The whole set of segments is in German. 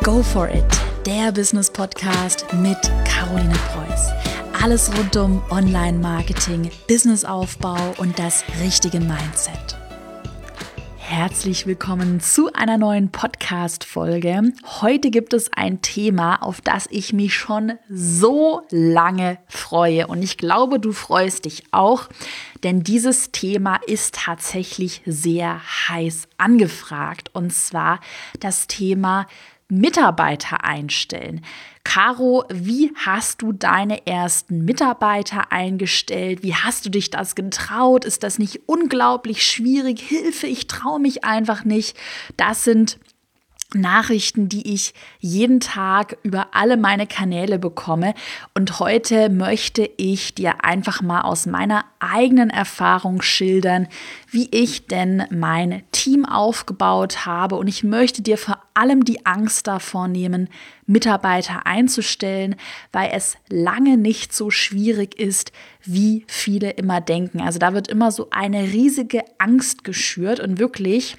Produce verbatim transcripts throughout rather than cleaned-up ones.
Go for it, der Business-Podcast mit Caroline Preuß. Alles rund um Online-Marketing, Businessaufbau und das richtige Mindset. Herzlich willkommen zu einer neuen Podcast-Folge. Heute gibt es ein Thema, auf das ich mich schon so lange freue. Und ich glaube, du freust dich auch, denn dieses Thema ist tatsächlich sehr heiß angefragt. Und zwar das Thema Mitarbeiter einstellen. Caro, wie hast du deine ersten Mitarbeiter eingestellt? Wie hast du dich das getraut? Ist das nicht unglaublich schwierig? Hilfe, ich traue mich einfach nicht. Das sind Nachrichten, die ich jeden Tag über alle meine Kanäle bekomme. Und heute möchte ich dir einfach mal aus meiner eigenen Erfahrung schildern, wie ich denn mein Team aufgebaut habe. Und ich möchte dir vor allem die Angst davor nehmen, Mitarbeiter einzustellen, weil es lange nicht so schwierig ist, wie viele immer denken. Also da wird immer so eine riesige Angst geschürt und wirklich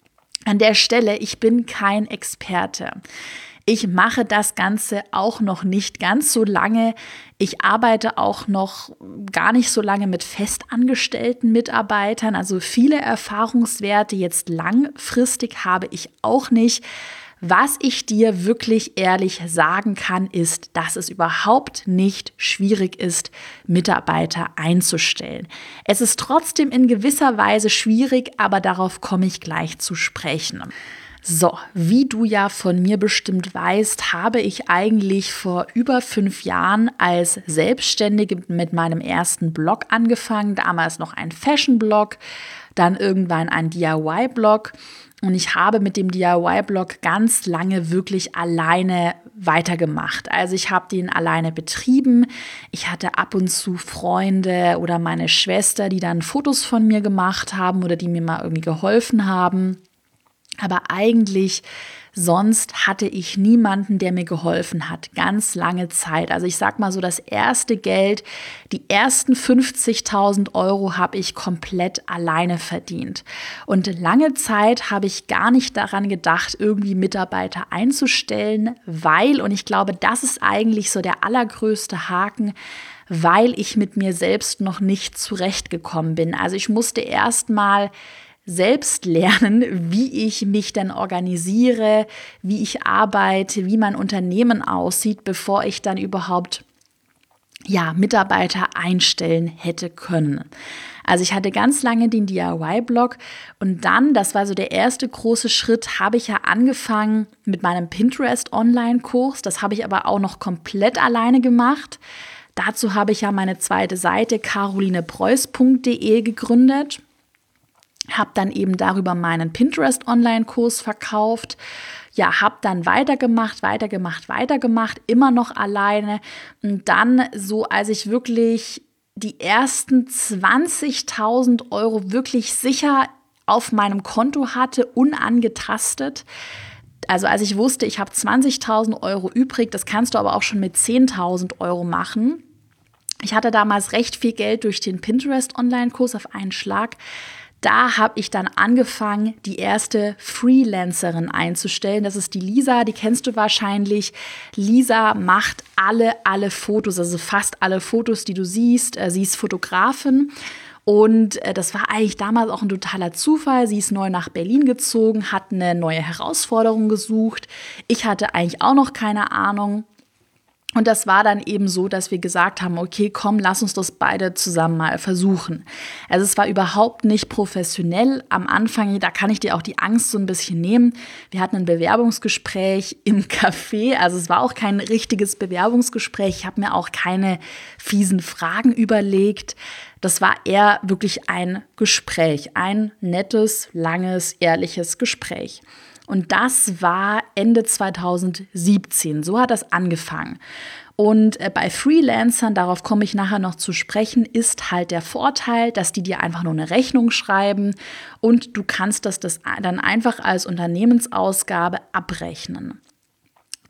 an der Stelle, ich bin kein Experte. Ich mache das Ganze auch noch nicht ganz so lange. Ich arbeite auch noch gar nicht so lange mit festangestellten Mitarbeitern. Also viele Erfahrungswerte jetzt langfristig habe ich auch nicht. Was ich dir wirklich ehrlich sagen kann, ist, dass es überhaupt nicht schwierig ist, Mitarbeiter einzustellen. Es ist trotzdem in gewisser Weise schwierig, aber darauf komme ich gleich zu sprechen. So, wie du ja von mir bestimmt weißt, habe ich eigentlich vor über fünf Jahren als Selbstständige mit meinem ersten Blog angefangen. Damals noch ein Fashion-Blog, dann irgendwann ein D I Y-Blog. Und ich habe mit dem D I Y-Blog ganz lange wirklich alleine weitergemacht. Also ich habe den alleine betrieben. Ich hatte ab und zu Freunde oder meine Schwester, die dann Fotos von mir gemacht haben oder die mir mal irgendwie geholfen haben. Aber eigentlich sonst hatte ich niemanden, der mir geholfen hat, ganz lange Zeit. Also ich sag mal so, das erste Geld, die ersten fünfzigtausend Euro habe ich komplett alleine verdient. Und lange Zeit habe ich gar nicht daran gedacht, irgendwie Mitarbeiter einzustellen, weil, und ich glaube, das ist eigentlich so der allergrößte Haken, weil ich mit mir selbst noch nicht zurechtgekommen bin. Also ich musste erst mal selbst lernen, wie ich mich dann organisiere, wie ich arbeite, wie mein Unternehmen aussieht, bevor ich dann überhaupt ja, Mitarbeiter einstellen hätte können. Also ich hatte ganz lange den D I Y-Blog und dann, das war so der erste große Schritt, habe ich ja angefangen mit meinem Pinterest-Online-Kurs. Das habe ich aber auch noch komplett alleine gemacht. Dazu habe ich ja meine zweite Seite carolinepreuß punkt de gegründet. Habe dann eben darüber meinen Pinterest-Online-Kurs verkauft. Ja, habe dann weitergemacht, weitergemacht, weitergemacht, immer noch alleine. Und dann so, als ich wirklich die ersten zwanzigtausend Euro wirklich sicher auf meinem Konto hatte, unangetastet. Also als ich wusste, ich habe zwanzigtausend Euro übrig, das kannst du aber auch schon mit zehntausend Euro machen. Ich hatte damals recht viel Geld durch den Pinterest-Online-Kurs auf einen Schlag. Da habe ich dann angefangen, die erste Freelancerin einzustellen. Das ist die Lisa, die kennst du wahrscheinlich. Lisa macht alle, alle Fotos, also fast alle Fotos, die du siehst. Sie ist Fotografin und das war eigentlich damals auch ein totaler Zufall. Sie ist neu nach Berlin gezogen, hat eine neue Herausforderung gesucht. Ich hatte eigentlich auch noch keine Ahnung. Und das war dann eben so, dass wir gesagt haben, okay, komm, lass uns das beide zusammen mal versuchen. Also es war überhaupt nicht professionell am Anfang, da kann ich dir auch die Angst so ein bisschen nehmen. Wir hatten ein Bewerbungsgespräch im Café, also es war auch kein richtiges Bewerbungsgespräch. Ich habe mir auch keine fiesen Fragen überlegt. Das war eher wirklich ein Gespräch, ein nettes, langes, ehrliches Gespräch. Und das war Ende zweitausendsiebzehn. So hat das angefangen. Und bei Freelancern, darauf komme ich nachher noch zu sprechen, ist halt der Vorteil, dass die dir einfach nur eine Rechnung schreiben und du kannst das, das dann einfach als Unternehmensausgabe abrechnen.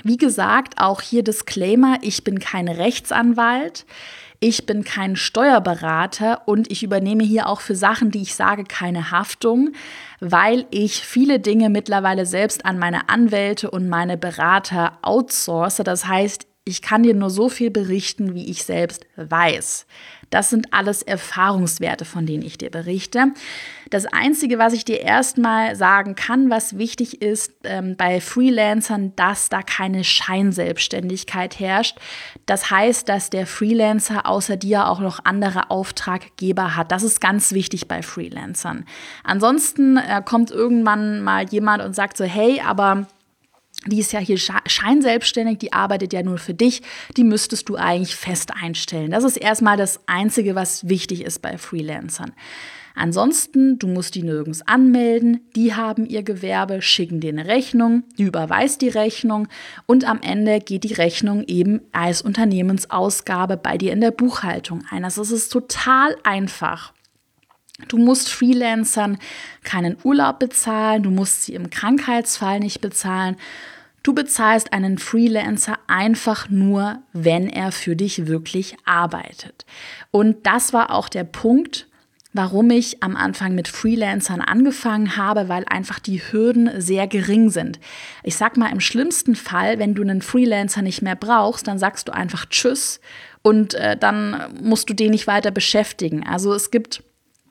Wie gesagt, auch hier Disclaimer, ich bin kein Rechtsanwalt, ich bin kein Steuerberater und ich übernehme hier auch für Sachen, die ich sage, keine Haftung, weil ich viele Dinge mittlerweile selbst an meine Anwälte und meine Berater outsource. Das heißt, ich kann dir nur so viel berichten, wie ich selbst weiß. Das sind alles Erfahrungswerte, von denen ich dir berichte. Das Einzige, was ich dir erstmal sagen kann, was wichtig ist ähm, bei Freelancern, dass da keine Scheinselbstständigkeit herrscht. Das heißt, dass der Freelancer außer dir auch noch andere Auftraggeber hat. Das ist ganz wichtig bei Freelancern. Ansonsten äh, kommt irgendwann mal jemand und sagt so, hey, aber die ist ja hier scheinselbstständig, die arbeitet ja nur für dich, die müsstest du eigentlich fest einstellen. Das ist erstmal das Einzige, was wichtig ist bei Freelancern. Ansonsten, du musst die nirgends anmelden, die haben ihr Gewerbe, schicken dir eine Rechnung, du überweist die Rechnung und am Ende geht die Rechnung eben als Unternehmensausgabe bei dir in der Buchhaltung ein. Also es ist total einfach. Du musst Freelancern keinen Urlaub bezahlen, du musst sie im Krankheitsfall nicht bezahlen. Du bezahlst einen Freelancer einfach nur, wenn er für dich wirklich arbeitet. Und das war auch der Punkt, warum ich am Anfang mit Freelancern angefangen habe, weil einfach die Hürden sehr gering sind. Ich sag mal, im schlimmsten Fall, wenn du einen Freelancer nicht mehr brauchst, dann sagst du einfach Tschüss und äh, dann musst du den nicht weiter beschäftigen. Also es gibt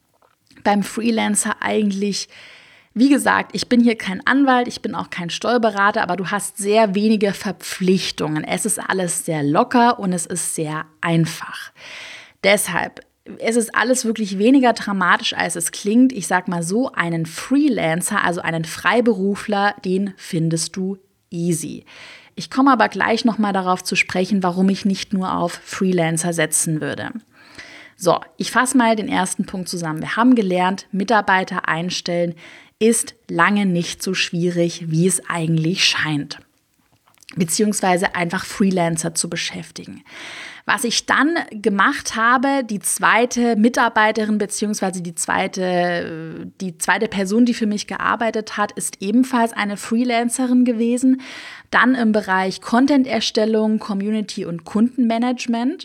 beim Freelancer eigentlich, wie gesagt, ich bin hier kein Anwalt, ich bin auch kein Steuerberater, aber du hast sehr wenige Verpflichtungen. Es ist alles sehr locker und es ist sehr einfach. Deshalb, es ist alles wirklich weniger dramatisch, als es klingt. Ich sag mal so, einen Freelancer, also einen Freiberufler, den findest du easy. Ich komme aber gleich nochmal darauf zu sprechen, warum ich nicht nur auf Freelancer setzen würde. So, ich fasse mal den ersten Punkt zusammen. Wir haben gelernt, Mitarbeiter einstellen ist lange nicht so schwierig, wie es eigentlich scheint. Beziehungsweise einfach Freelancer zu beschäftigen. Was ich dann gemacht habe, die zweite Mitarbeiterin beziehungsweise die zweite, die zweite Person, die für mich gearbeitet hat, ist ebenfalls eine Freelancerin gewesen. Dann im Bereich Content-Erstellung, Community und Kundenmanagement.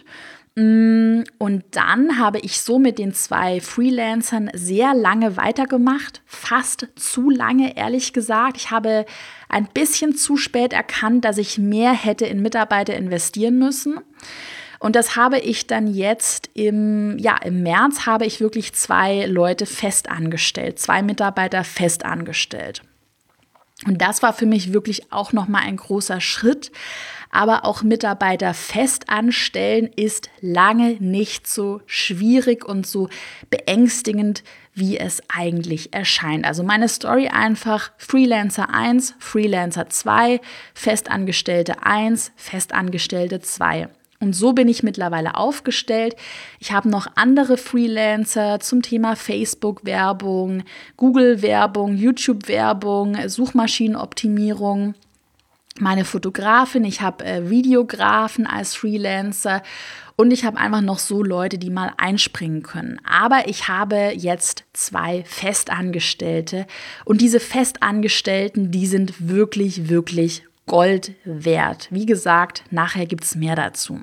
Und dann habe ich so mit den zwei Freelancern sehr lange weitergemacht, fast zu lange, ehrlich gesagt. Ich habe ein bisschen zu spät erkannt, dass ich mehr hätte in Mitarbeiter investieren müssen. Und das habe ich dann jetzt im, ja, im März habe ich wirklich zwei Leute fest angestellt, zwei Mitarbeiter fest angestellt. Und das war für mich wirklich auch nochmal ein großer Schritt. Aber auch Mitarbeiter fest anstellen ist lange nicht so schwierig und so beängstigend, wie es eigentlich erscheint. Also meine Story einfach Freelancer eins, Freelancer zwei, Festangestellte eins, Festangestellte zwei. Und so bin ich mittlerweile aufgestellt. Ich habe noch andere Freelancer zum Thema Facebook-Werbung, Google-Werbung, YouTube-Werbung, Suchmaschinenoptimierung. Meine Fotografin, ich habe äh, Videografen als Freelancer und ich habe einfach noch so Leute, die mal einspringen können. Aber ich habe jetzt zwei Festangestellte und diese Festangestellten, die sind wirklich, wirklich Gold wert. Wie gesagt, nachher gibt es mehr dazu.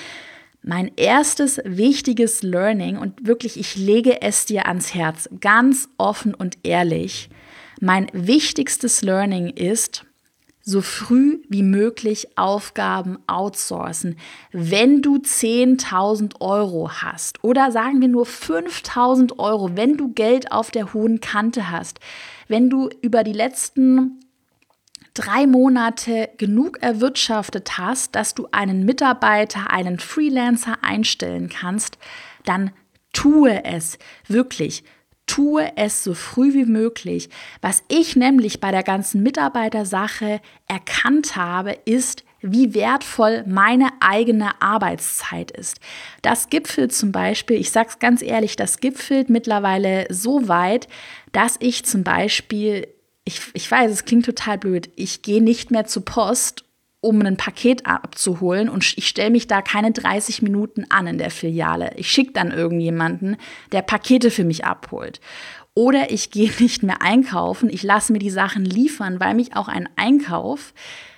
Mein erstes wichtiges Learning und wirklich, ich lege es dir ans Herz, ganz offen und ehrlich, mein wichtigstes Learning ist, so früh wie möglich Aufgaben outsourcen. Wenn du zehntausend Euro hast oder sagen wir nur fünftausend Euro, wenn du Geld auf der hohen Kante hast, wenn du über die letzten drei Monate genug erwirtschaftet hast, dass du einen Mitarbeiter, einen Freelancer einstellen kannst, dann tue es wirklich. Tue es so früh wie möglich. Was ich nämlich bei der ganzen Mitarbeitersache erkannt habe, ist, wie wertvoll meine eigene Arbeitszeit ist. Das gipfelt zum Beispiel, ich sage es ganz ehrlich, das gipfelt mittlerweile so weit, dass ich zum Beispiel, ich, ich weiß, es klingt total blöd, ich gehe nicht mehr zur Post, um ein Paket abzuholen und ich stelle mich da keine dreißig Minuten an in der Filiale. Ich schicke dann irgendjemanden, der Pakete für mich abholt. Oder ich gehe nicht mehr einkaufen, ich lasse mir die Sachen liefern, weil mich auch ein Einkauf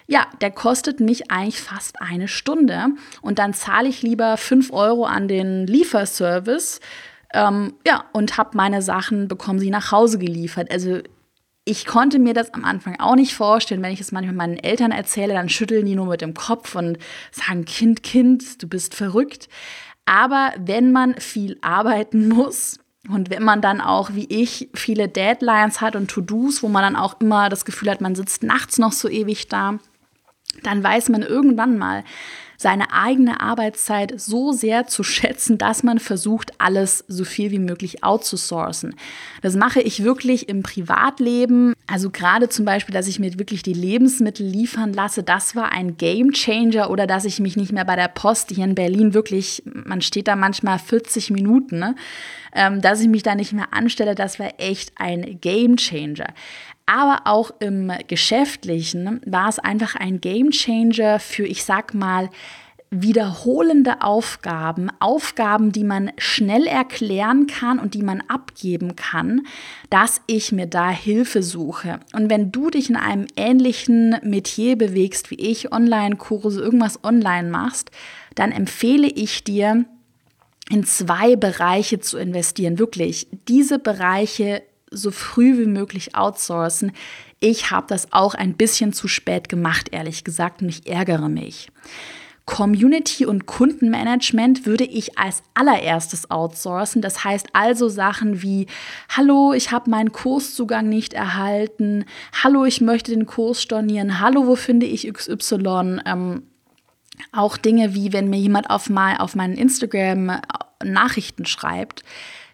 ja, der kostet mich eigentlich fast eine Stunde und dann zahle ich lieber fünf Euro an den Lieferservice, ähm, ja, und habe meine Sachen, bekomme sie nach Hause geliefert. Also ich konnte mir das am Anfang auch nicht vorstellen. Wenn ich es manchmal meinen Eltern erzähle, dann schütteln die nur mit dem Kopf und sagen, Kind, Kind, du bist verrückt. Aber wenn man viel arbeiten muss und wenn man dann auch, wie ich, viele Deadlines hat und To-Dos, wo man dann auch immer das Gefühl hat, man sitzt nachts noch so ewig da, dann weiß man irgendwann mal, seine eigene Arbeitszeit so sehr zu schätzen, dass man versucht, alles so viel wie möglich outzusourcen. Das mache ich wirklich im Privatleben. Also gerade zum Beispiel, dass ich mir wirklich die Lebensmittel liefern lasse, das war ein Gamechanger. Oder dass ich mich nicht mehr bei der Post hier in Berlin wirklich, man steht da manchmal vierzig Minuten, ne? ähm, dass ich mich da nicht mehr anstelle, das war echt ein Gamechanger. Aber auch im Geschäftlichen war es einfach ein Gamechanger für, ich sag mal, wiederholende Aufgaben, Aufgaben, die man schnell erklären kann und die man abgeben kann, dass ich mir da Hilfe suche. Und wenn du dich in einem ähnlichen Metier bewegst wie ich, Online-Kurse, irgendwas online machst, dann empfehle ich dir, in zwei Bereiche zu investieren. Wirklich, diese Bereiche so früh wie möglich outsourcen. Ich habe das auch ein bisschen zu spät gemacht, ehrlich gesagt, und ich ärgere mich. Community- und Kundenmanagement würde ich als allererstes outsourcen. Das heißt also Sachen wie, hallo, ich habe meinen Kurszugang nicht erhalten, hallo, ich möchte den Kurs stornieren, hallo, wo finde ich X Y? Ähm, auch Dinge wie, wenn mir jemand auf, mein, auf meinen Instagram Nachrichten schreibt,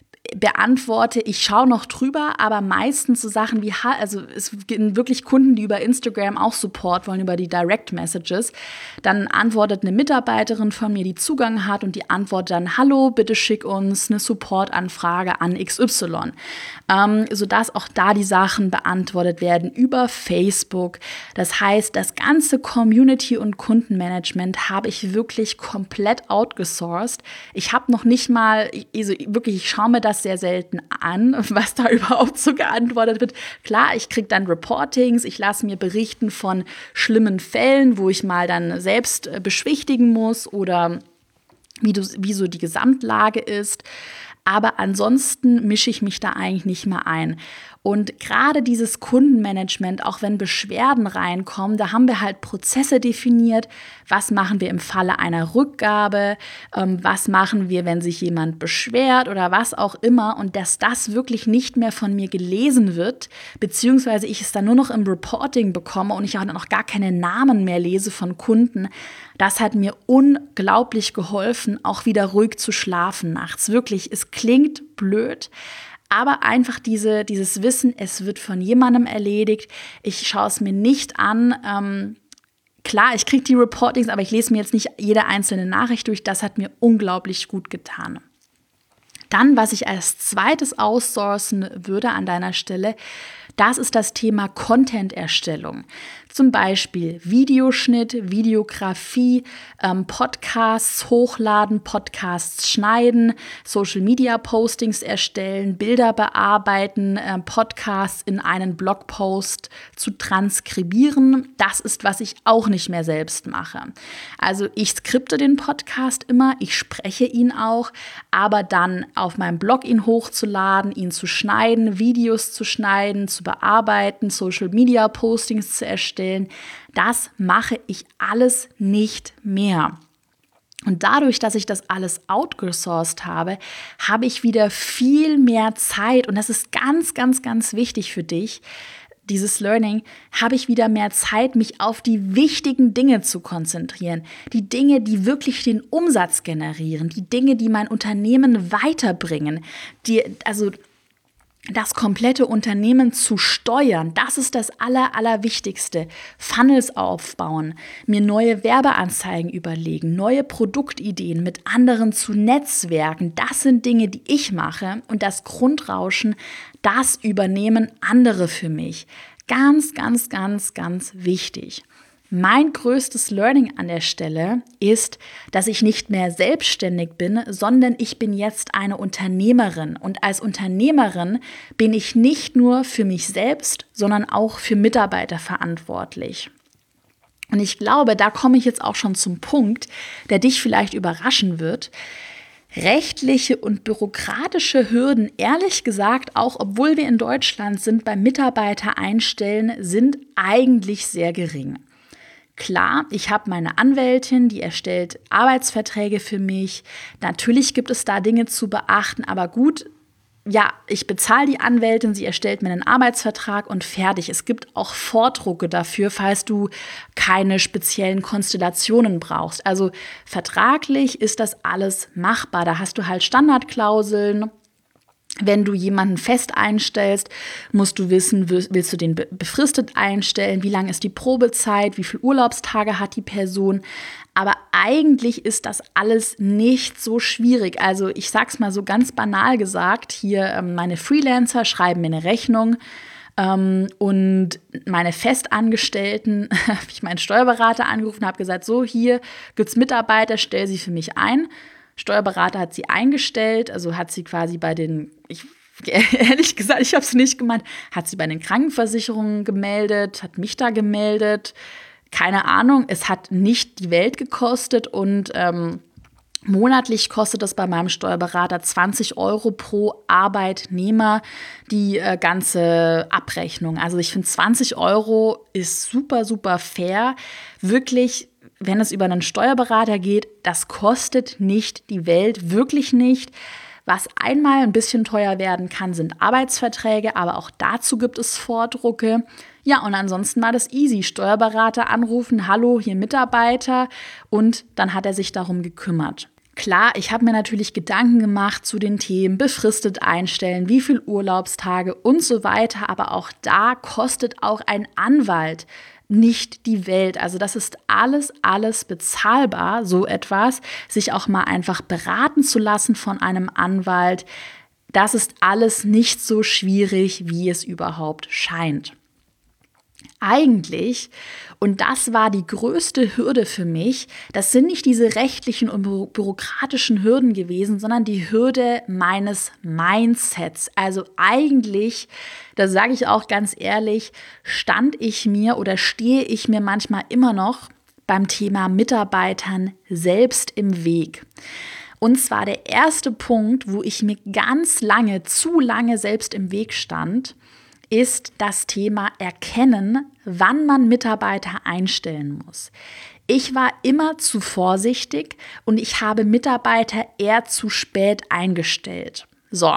beantworte, ich schaue noch drüber, aber meistens so Sachen wie, also es gibt wirklich Kunden, die über Instagram auch Support wollen, über die Direct Messages. Dann antwortet eine Mitarbeiterin von mir, die Zugang hat und die antwortet dann, hallo, bitte schick uns eine Supportanfrage an X Y. Ähm, sodass auch da die Sachen beantwortet werden über Facebook. Das heißt, das ganze Community- und Kundenmanagement habe ich wirklich komplett outgesourced. Ich habe noch nicht mal, also wirklich, ich schaue mir das sehr selten an, was da überhaupt so geantwortet wird. Klar, ich kriege dann Reportings, ich lasse mir berichten von schlimmen Fällen, wo ich mal dann selbst beschwichtigen muss oder wie, du, wie so die Gesamtlage ist. Aber ansonsten mische ich mich da eigentlich nicht mehr ein. Und gerade dieses Kundenmanagement, auch wenn Beschwerden reinkommen, da haben wir halt Prozesse definiert. Was machen wir im Falle einer Rückgabe? Ähm, was machen wir, wenn sich jemand beschwert oder was auch immer? Und dass das wirklich nicht mehr von mir gelesen wird, beziehungsweise ich es dann nur noch im Reporting bekomme und ich auch noch gar keine Namen mehr lese von Kunden, das hat mir unglaublich geholfen, auch wieder ruhig zu schlafen nachts. Wirklich, es klingt blöd, aber einfach diese, dieses Wissen, es wird von jemandem erledigt. Ich schaue es mir nicht an. Ähm, klar, ich kriege die Reportings, aber ich lese mir jetzt nicht jede einzelne Nachricht durch. Das hat mir unglaublich gut getan. Dann, was ich als zweites outsourcen würde an deiner Stelle, das ist das Thema Content-Erstellung. Zum Beispiel Videoschnitt, Videografie, ähm, Podcasts hochladen, Podcasts schneiden, Social-Media-Postings erstellen, Bilder bearbeiten, äh, Podcasts in einen Blogpost zu transkribieren. Das ist, was ich auch nicht mehr selbst mache. Also ich skripte den Podcast immer, ich spreche ihn auch, aber dann auf meinem Blog ihn hochzuladen, ihn zu schneiden, Videos zu schneiden, zu bearbeiten, Social-Media-Postings zu erstellen, das mache ich alles nicht mehr. Und dadurch, dass ich das alles outgesourced habe, habe ich wieder viel mehr Zeit. Und das ist ganz, ganz, ganz wichtig für dich, dieses Learning, habe ich wieder mehr Zeit, mich auf die wichtigen Dinge zu konzentrieren. Die Dinge, die wirklich den Umsatz generieren. Die Dinge, die mein Unternehmen weiterbringen. Die, also das komplette Unternehmen zu steuern, das ist das Aller, Allerwichtigste. Funnels aufbauen, mir neue Werbeanzeigen überlegen, neue Produktideen mit anderen zu netzwerken, das sind Dinge, die ich mache. Und das Grundrauschen, das übernehmen andere für mich. Ganz, ganz, ganz, ganz wichtig. Mein größtes Learning an der Stelle ist, dass ich nicht mehr selbstständig bin, sondern ich bin jetzt eine Unternehmerin. Und als Unternehmerin bin ich nicht nur für mich selbst, sondern auch für Mitarbeiter verantwortlich. Und ich glaube, da komme ich jetzt auch schon zum Punkt, der dich vielleicht überraschen wird. Rechtliche und bürokratische Hürden, ehrlich gesagt, auch obwohl wir in Deutschland sind, beim Mitarbeiter einstellen, sind eigentlich sehr gering. Klar, ich habe meine Anwältin, die erstellt Arbeitsverträge für mich. Natürlich gibt es da Dinge zu beachten, aber gut, ja, ich bezahle die Anwältin, sie erstellt mir einen Arbeitsvertrag und fertig. Es gibt auch Vordrucke dafür, falls du keine speziellen Konstellationen brauchst. Also vertraglich ist das alles machbar. Da hast du halt Standardklauseln. Wenn du jemanden fest einstellst, musst du wissen, willst du den befristet einstellen, wie lang ist die Probezeit, wie viele Urlaubstage hat die Person. Aber eigentlich ist das alles nicht so schwierig. Also ich sag's mal so ganz banal gesagt, hier meine Freelancer schreiben mir eine Rechnung ähm, und meine Festangestellten, habe ich meinen Steuerberater angerufen, habe gesagt, so hier gibt's Mitarbeiter, stell sie für mich ein. Steuerberater hat sie eingestellt, also hat sie quasi bei den, ich, ehrlich gesagt, ich habe es nicht gemeint, hat sie bei den Krankenversicherungen gemeldet, hat mich da gemeldet, keine Ahnung, es hat nicht die Welt gekostet und ähm, monatlich kostet es bei meinem Steuerberater zwanzig Euro pro Arbeitnehmer die äh, ganze Abrechnung. Also ich finde zwanzig Euro ist super, super fair, wirklich. Wenn es über einen Steuerberater geht, das kostet nicht die Welt, wirklich nicht. Was einmal ein bisschen teuer werden kann, sind Arbeitsverträge, aber auch dazu gibt es Vordrucke. Ja, und ansonsten war das easy. Steuerberater anrufen, hallo, hier Mitarbeiter, und dann hat er sich darum gekümmert. Klar, ich habe mir natürlich Gedanken gemacht zu den Themen befristet einstellen, wie viel Urlaubstage und so weiter, aber auch da kostet auch ein Anwalt nicht die Welt. Also das ist alles, alles bezahlbar, so etwas. Sich auch mal einfach beraten zu lassen von einem Anwalt, das ist alles nicht so schwierig, wie es überhaupt scheint. Eigentlich, und das war die größte Hürde für mich, das sind nicht diese rechtlichen und bü- bürokratischen Hürden gewesen, sondern die Hürde meines Mindsets. Also eigentlich, das sage ich auch ganz ehrlich, stand ich mir oder stehe ich mir manchmal immer noch beim Thema Mitarbeitern selbst im Weg. Und zwar der erste Punkt, wo ich mir ganz lange, zu lange selbst im Weg stand, ist das Thema Erkennen, wann man Mitarbeiter einstellen muss. Ich war immer zu vorsichtig und ich habe Mitarbeiter eher zu spät eingestellt. So,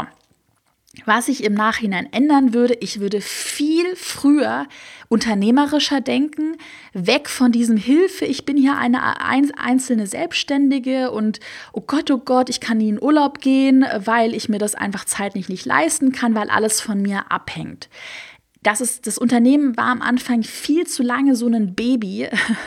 was ich im Nachhinein ändern würde, ich würde viel früher unternehmerischer denken, weg von diesem Hilfe, ich bin hier eine einzelne Selbstständige und oh Gott, oh Gott, ich kann nie in Urlaub gehen, weil ich mir das einfach zeitlich nicht leisten kann, weil alles von mir abhängt. Das, ist, das Unternehmen war am Anfang viel zu lange so ein Baby,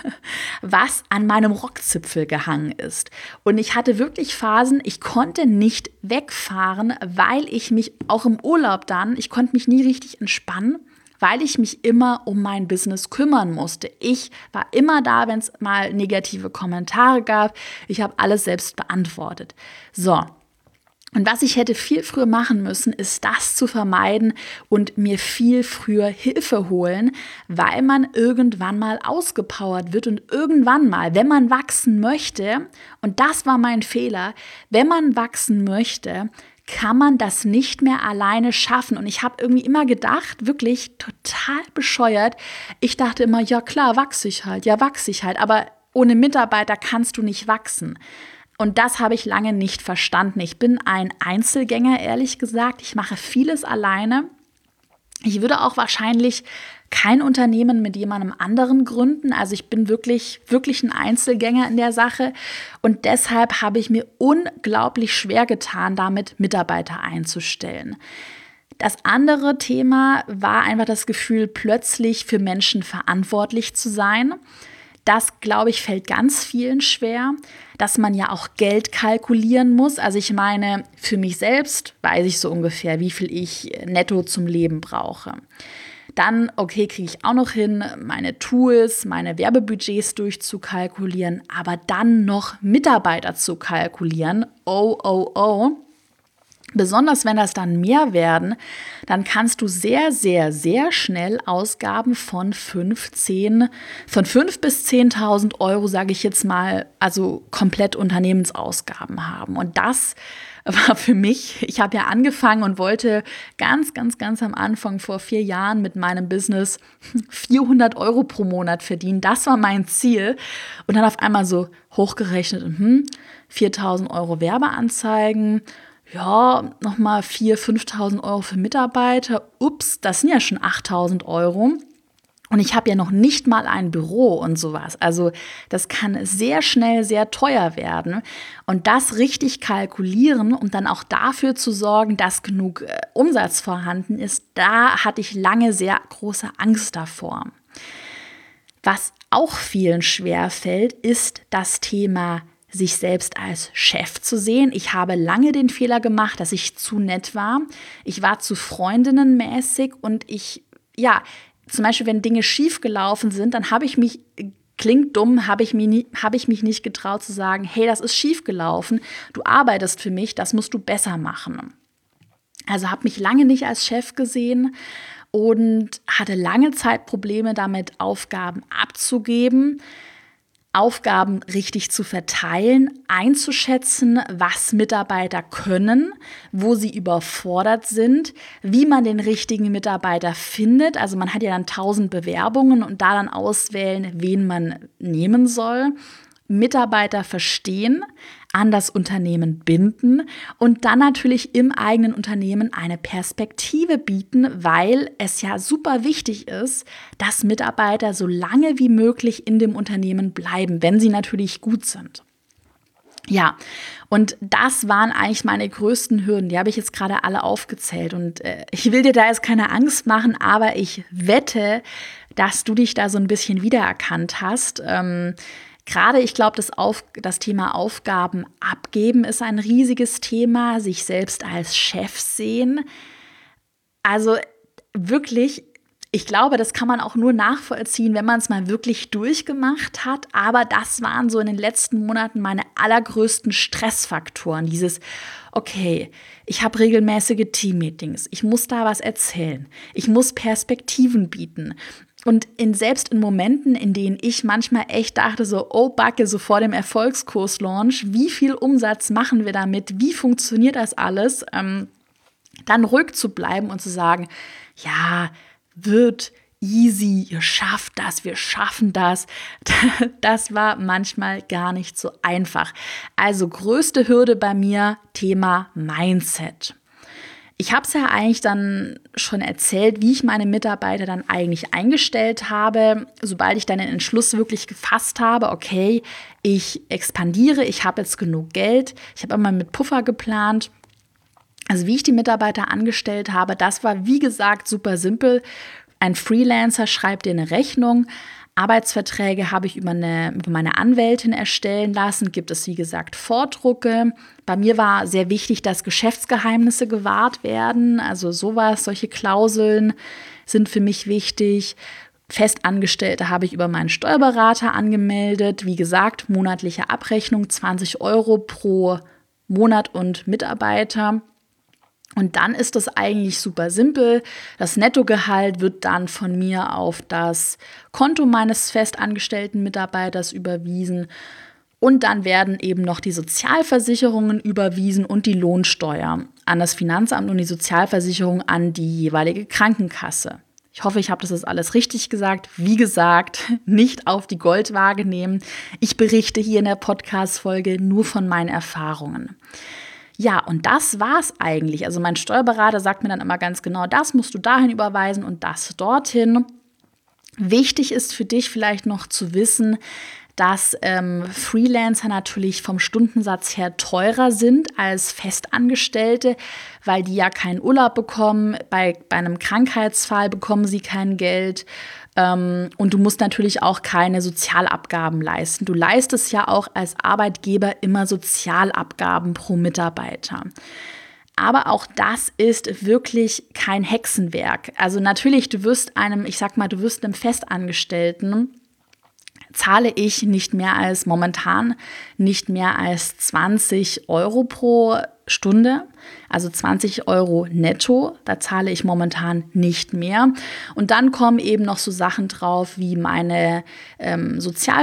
was an meinem Rockzipfel gehangen ist. Und ich hatte wirklich Phasen, ich konnte nicht wegfahren, weil ich mich auch im Urlaub dann, ich konnte mich nie richtig entspannen, weil ich mich immer um mein Business kümmern musste. Ich war immer da, wenn es mal negative Kommentare gab. Ich habe alles selbst beantwortet. So. Und was ich hätte viel früher machen müssen, ist das zu vermeiden und mir viel früher Hilfe holen, weil man irgendwann mal ausgepowert wird und irgendwann mal, wenn man wachsen möchte, und das war mein Fehler, wenn man wachsen möchte, kann man das nicht mehr alleine schaffen. Und ich habe irgendwie immer gedacht, wirklich total bescheuert, ich dachte immer, ja klar, wachse ich halt, ja wachse ich halt, aber ohne Mitarbeiter kannst du nicht wachsen. Und das habe ich lange nicht verstanden. Ich bin ein Einzelgänger, ehrlich gesagt. Ich mache vieles alleine. Ich würde auch wahrscheinlich kein Unternehmen mit jemandem anderen gründen. Also ich bin wirklich, wirklich ein Einzelgänger in der Sache. Und deshalb habe ich mir unglaublich schwer getan, damit Mitarbeiter einzustellen. Das andere Thema war einfach das Gefühl, plötzlich für Menschen verantwortlich zu sein. Das, glaube ich, fällt ganz vielen schwer, dass man ja auch Geld kalkulieren muss. Also ich meine, für mich selbst weiß ich so ungefähr, wie viel ich netto zum Leben brauche. Dann, okay, kriege ich auch noch hin, meine Tools, meine Werbebudgets durchzukalkulieren, aber dann noch Mitarbeiter zu kalkulieren. Oh, oh, oh. Besonders wenn das dann mehr werden, dann kannst du sehr, sehr, sehr schnell Ausgaben von fünfzehn, von fünf bis zehntausend Euro, sage ich jetzt mal, also komplett Unternehmensausgaben haben. Und das war für mich, ich habe ja angefangen und wollte ganz, ganz, ganz am Anfang vor vier Jahren mit meinem Business vierhundert Euro pro Monat verdienen. Das war mein Ziel. Und dann auf einmal so hochgerechnet, hm, viertausend Euro Werbeanzeigen, ja, nochmal viertausend, fünftausend Euro für Mitarbeiter. Ups, das sind ja schon achttausend Euro. Und ich habe ja noch nicht mal ein Büro und sowas. Also das kann sehr schnell sehr teuer werden. Und das richtig kalkulieren und dann auch dafür zu sorgen, dass genug äh, Umsatz vorhanden ist, da hatte ich lange sehr große Angst davor. Was auch vielen schwerfällt, ist das Thema sich selbst als Chef zu sehen. Ich habe lange den Fehler gemacht, dass ich zu nett war. Ich war zu freundinnenmäßig und ich, ja, zum Beispiel, wenn Dinge schief gelaufen sind, dann habe ich mich, klingt dumm, habe ich, mich nie, habe ich mich nicht getraut zu sagen, hey, das ist schief gelaufen, du arbeitest für mich, das musst du besser machen. Also habe mich lange nicht als Chef gesehen und hatte lange Zeit Probleme damit, Aufgaben abzugeben, Aufgaben richtig zu verteilen, einzuschätzen, was Mitarbeiter können, wo sie überfordert sind, wie man den richtigen Mitarbeiter findet. Also man hat ja dann tausend Bewerbungen und da dann auswählen, wen man nehmen soll. Mitarbeiter verstehen, an das Unternehmen binden und dann natürlich im eigenen Unternehmen eine Perspektive bieten, weil es ja super wichtig ist, dass Mitarbeiter so lange wie möglich in dem Unternehmen bleiben, wenn sie natürlich gut sind. Ja, und das waren eigentlich meine größten Hürden. Die habe ich jetzt gerade alle aufgezählt. Und äh, ich will dir da jetzt keine Angst machen, aber ich wette, dass du dich da so ein bisschen wiedererkannt hast. Ähm, Gerade, ich glaube, das, Auf, das Thema Aufgaben abgeben ist ein riesiges Thema, sich selbst als Chef sehen. Also wirklich, ich glaube, das kann man auch nur nachvollziehen, wenn man es mal wirklich durchgemacht hat. Aber das waren so in den letzten Monaten meine allergrößten Stressfaktoren. Dieses, okay, ich habe regelmäßige Teammeetings, ich muss da was erzählen, ich muss Perspektiven bieten. Und in, selbst in Momenten, in denen ich manchmal echt dachte so, oh Backe, so vor dem Erfolgskurs-Launch, wie viel Umsatz machen wir damit, wie funktioniert das alles, ähm, dann ruhig zu bleiben und zu sagen, ja, wird easy, ihr schafft das, wir schaffen das. Das war manchmal gar nicht so einfach. Also größte Hürde bei mir, Thema Mindset. Ich habe es ja eigentlich dann schon erzählt, wie ich meine Mitarbeiter dann eigentlich eingestellt habe, sobald ich dann den Entschluss wirklich gefasst habe, okay, ich expandiere, ich habe jetzt genug Geld, ich habe immer mit Puffer geplant. Also wie ich die Mitarbeiter angestellt habe, das war wie gesagt super simpel. Ein Freelancer schreibt dir eine Rechnung. Arbeitsverträge habe ich über, eine, über meine Anwältin erstellen lassen, gibt es wie gesagt Vordrucke. Bei mir war sehr wichtig, dass Geschäftsgeheimnisse gewahrt werden, also sowas, solche Klauseln sind für mich wichtig. Festangestellte habe ich über meinen Steuerberater angemeldet, wie gesagt, monatliche Abrechnung, zwanzig Euro pro Monat und Mitarbeiter. Und dann ist es eigentlich super simpel. Das Nettogehalt wird dann von mir auf das Konto meines festangestellten Mitarbeiters überwiesen. Und dann werden eben noch die Sozialversicherungen überwiesen und die Lohnsteuer an das Finanzamt und die Sozialversicherung an die jeweilige Krankenkasse. Ich hoffe, ich habe das jetzt alles richtig gesagt. Wie gesagt, nicht auf die Goldwaage nehmen. Ich berichte hier in der Podcast-Folge nur von meinen Erfahrungen. Ja, und das war's eigentlich. Also mein Steuerberater sagt mir dann immer ganz genau, das musst du dahin überweisen und das dorthin. Wichtig ist für dich vielleicht noch zu wissen, dass ähm, Freelancer natürlich vom Stundensatz her teurer sind als Festangestellte, weil die ja keinen Urlaub bekommen. Bei, bei einem Krankheitsfall bekommen sie kein Geld. Ähm, und du musst natürlich auch keine Sozialabgaben leisten. Du leistest ja auch als Arbeitgeber immer Sozialabgaben pro Mitarbeiter. Aber auch das ist wirklich kein Hexenwerk. Also natürlich, du wirst einem, ich sag mal, du wirst einem Festangestellten, zahle ich nicht mehr als momentan, nicht mehr als zwanzig Euro pro Stunde. Also zwanzig Euro netto, da zahle ich momentan nicht mehr. Und dann kommen eben noch so Sachen drauf wie meine ähm,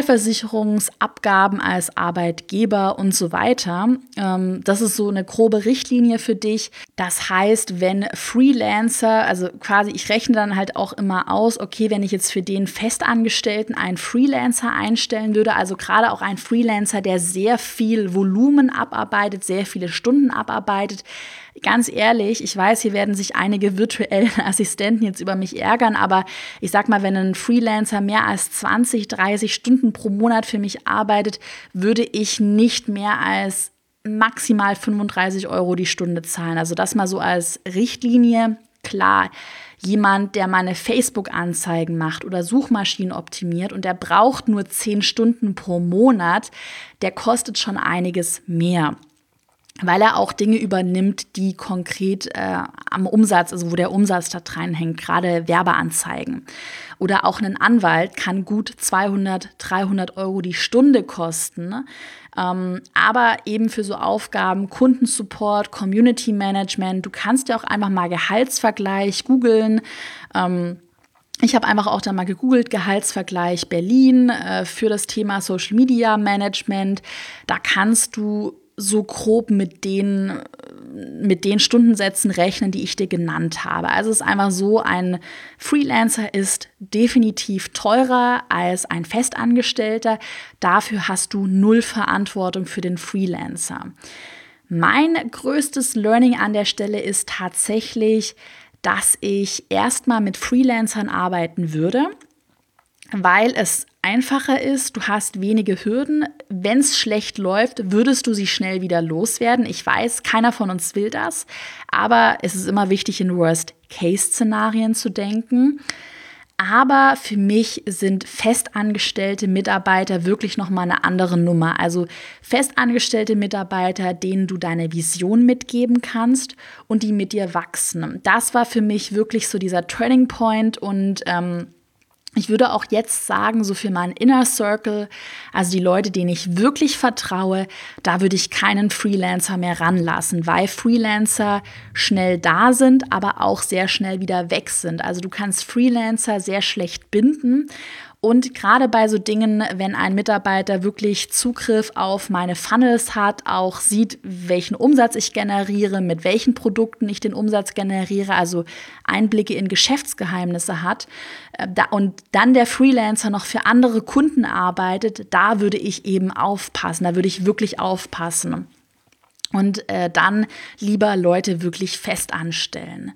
Sozialversicherungsabgaben als Arbeitgeber und so weiter. Ähm, das ist so eine grobe Richtlinie für dich. Das heißt, wenn Freelancer, also quasi ich rechne dann halt auch immer aus, okay, wenn ich jetzt für den Festangestellten einen Freelancer einstellen würde, also gerade auch ein Freelancer, der sehr viel Volumen abarbeitet, sehr viele Stunden abarbeitet. Ganz ehrlich, ich weiß, hier werden sich einige virtuellen Assistenten jetzt über mich ärgern, aber ich sag mal, wenn ein Freelancer mehr als zwanzig, dreißig Stunden pro Monat für mich arbeitet, würde ich nicht mehr als maximal fünfunddreißig Euro die Stunde zahlen. Also das mal so als Richtlinie. Klar, jemand, der meine Facebook-Anzeigen macht oder Suchmaschinen optimiert und der braucht nur zehn Stunden pro Monat, der kostet schon einiges mehr, weil er auch Dinge übernimmt, die konkret äh, am Umsatz, also wo der Umsatz da reinhängt, gerade Werbeanzeigen. Oder auch ein Anwalt kann gut zweihundert, dreihundert Euro die Stunde kosten. Ähm, aber eben für so Aufgaben, Kundensupport, Community Management, du kannst ja auch einfach mal Gehaltsvergleich googeln. Ähm, Ich habe einfach auch da mal gegoogelt, Gehaltsvergleich Berlin äh, für das Thema Social Media Management. Da kannst du so grob mit den, mit den Stundensätzen rechnen, die ich dir genannt habe. Also es ist einfach so, ein Freelancer ist definitiv teurer als ein Festangestellter. Dafür hast du null Verantwortung für den Freelancer. Mein größtes Learning an der Stelle ist tatsächlich, dass ich erstmal mit Freelancern arbeiten würde, weil es einfacher ist, du hast wenige Hürden. Wenn es schlecht läuft, würdest du sie schnell wieder loswerden. Ich weiß, keiner von uns will das, aber es ist immer wichtig, in Worst-Case-Szenarien zu denken. Aber für mich sind festangestellte Mitarbeiter wirklich nochmal eine andere Nummer. Also festangestellte Mitarbeiter, denen du deine Vision mitgeben kannst und die mit dir wachsen. Das war für mich wirklich so dieser Turning Point und ähm, ich würde auch jetzt sagen, so für meinen Inner Circle, also die Leute, denen ich wirklich vertraue, da würde ich keinen Freelancer mehr ranlassen, weil Freelancer schnell da sind, aber auch sehr schnell wieder weg sind. Also du kannst Freelancer sehr schlecht binden. Und gerade bei so Dingen, wenn ein Mitarbeiter wirklich Zugriff auf meine Funnels hat, auch sieht, welchen Umsatz ich generiere, mit welchen Produkten ich den Umsatz generiere, also Einblicke in Geschäftsgeheimnisse hat, und dann der Freelancer noch für andere Kunden arbeitet, da würde ich eben aufpassen, da würde ich wirklich aufpassen. Und äh, dann lieber Leute wirklich fest anstellen.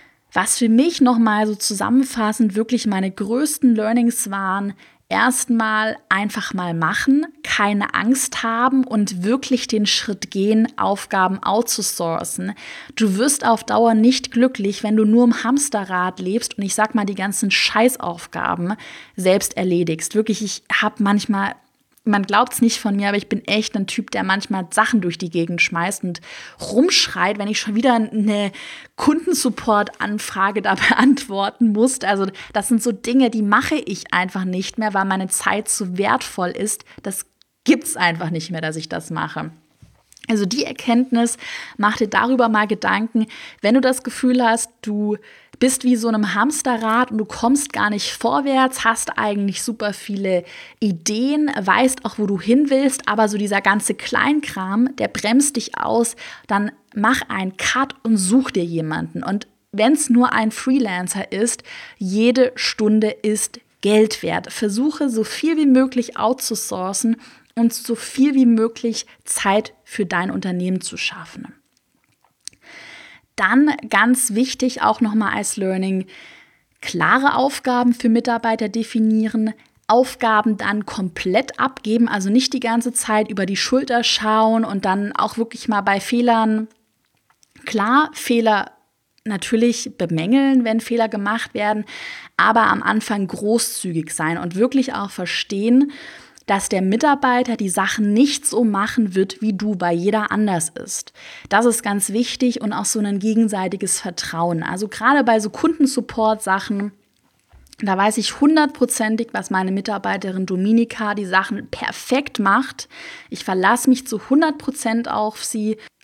Was für mich nochmal so zusammenfassend wirklich meine größten Learnings waren, erstmal einfach mal machen, keine Angst haben und wirklich den Schritt gehen, Aufgaben outzusourcen. Du wirst auf Dauer nicht glücklich, wenn du nur im Hamsterrad lebst und ich sag mal die ganzen Scheißaufgaben selbst erledigst. Wirklich, ich habe manchmal... Man glaubt es nicht von mir, aber ich bin echt ein Typ, der manchmal Sachen durch die Gegend schmeißt und rumschreit, wenn ich schon wieder eine Kundensupport-Anfrage da beantworten muss. Also das sind so Dinge, die mache ich einfach nicht mehr, weil meine Zeit zu wertvoll ist. Das gibt's einfach nicht mehr, dass ich das mache. Also die Erkenntnis, mach dir darüber mal Gedanken, wenn du das Gefühl hast, du bist wie so einem Hamsterrad und du kommst gar nicht vorwärts, hast eigentlich super viele Ideen, weißt auch, wo du hin willst, aber so dieser ganze Kleinkram, der bremst dich aus, dann mach einen Cut und such dir jemanden. Und wenn es nur ein Freelancer ist, jede Stunde ist Geld wert. Versuche so viel wie möglich outzusourcen und so viel wie möglich Zeit für dein Unternehmen zu schaffen. Dann ganz wichtig auch nochmal als Learning, klare Aufgaben für Mitarbeiter definieren, Aufgaben dann komplett abgeben, also nicht die ganze Zeit über die Schulter schauen und dann auch wirklich mal bei Fehlern, klar, Fehler natürlich bemängeln, wenn Fehler gemacht werden, aber am Anfang großzügig sein und wirklich auch verstehen, dass der Mitarbeiter die Sachen nicht so machen wird, wie du, weil jeder anders ist. Das ist ganz wichtig und auch so ein gegenseitiges Vertrauen. Also gerade bei so Kundensupport-Sachen, da weiß ich hundertprozentig, was meine Mitarbeiterin Dominika die Sachen perfekt macht. Ich verlasse mich zu hundert Prozent auf sie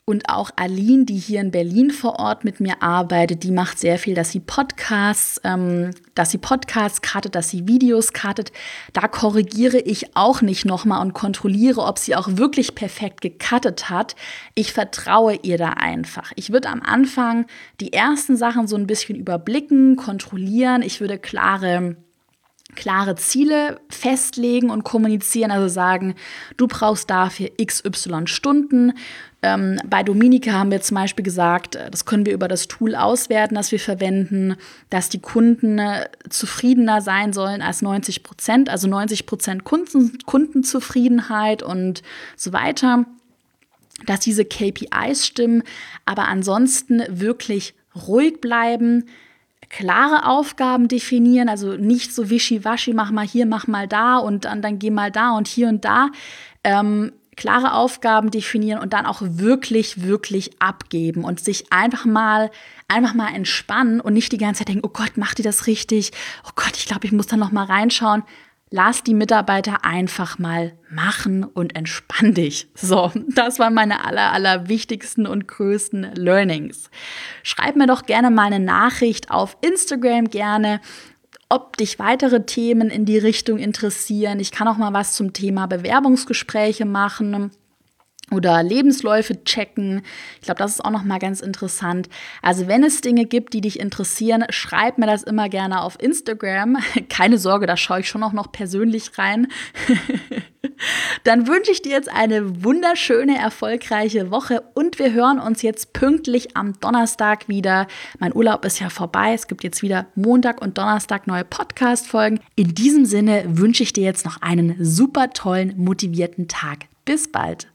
Und auch Aline, die hier in Berlin vor Ort mit mir arbeitet, die macht sehr viel, dass sie Podcasts, ähm, dass sie Podcasts cuttet, dass sie Videos cuttet. Da korrigiere ich auch nicht nochmal und kontrolliere, ob sie auch wirklich perfekt gecuttet hat. Ich vertraue ihr da einfach. Ich würde am Anfang die ersten Sachen so ein bisschen überblicken, kontrollieren. Ich würde klare klare Ziele festlegen und kommunizieren, also sagen, du brauchst dafür x y Stunden. Ähm, bei Dominika haben wir zum Beispiel gesagt, das können wir über das Tool auswerten, das wir verwenden, dass die Kunden äh, zufriedener sein sollen als neunzig Prozent, also neunzig Prozent Kunden, Kundenzufriedenheit und so weiter, dass diese K P Is stimmen, aber ansonsten wirklich ruhig bleiben, klare Aufgaben definieren, also nicht so wischiwaschi, mach mal hier, mach mal da und dann, dann geh mal da und hier und da. Ähm, klare Aufgaben definieren und dann auch wirklich, wirklich abgeben und sich einfach mal, einfach mal entspannen und nicht die ganze Zeit denken, oh Gott, macht die das richtig? Oh Gott, ich glaube, ich muss da noch mal reinschauen. Lass die Mitarbeiter einfach mal machen und entspann dich. So, das waren meine aller, aller wichtigsten und größten Learnings. Schreib mir doch gerne mal eine Nachricht auf Instagram gerne, ob dich weitere Themen in die Richtung interessieren. Ich kann auch mal was zum Thema Bewerbungsgespräche machen oder Lebensläufe checken. Ich glaube, das ist auch noch mal ganz interessant. Also wenn es Dinge gibt, die dich interessieren, schreib mir das immer gerne auf Instagram. Keine Sorge, da schaue ich schon auch noch persönlich rein. Dann wünsche ich dir jetzt eine wunderschöne, erfolgreiche Woche und wir hören uns jetzt pünktlich am Donnerstag wieder. Mein Urlaub ist ja vorbei. Es gibt jetzt wieder Montag und Donnerstag neue Podcast-Folgen. In diesem Sinne wünsche ich dir jetzt noch einen super tollen, motivierten Tag. Bis bald.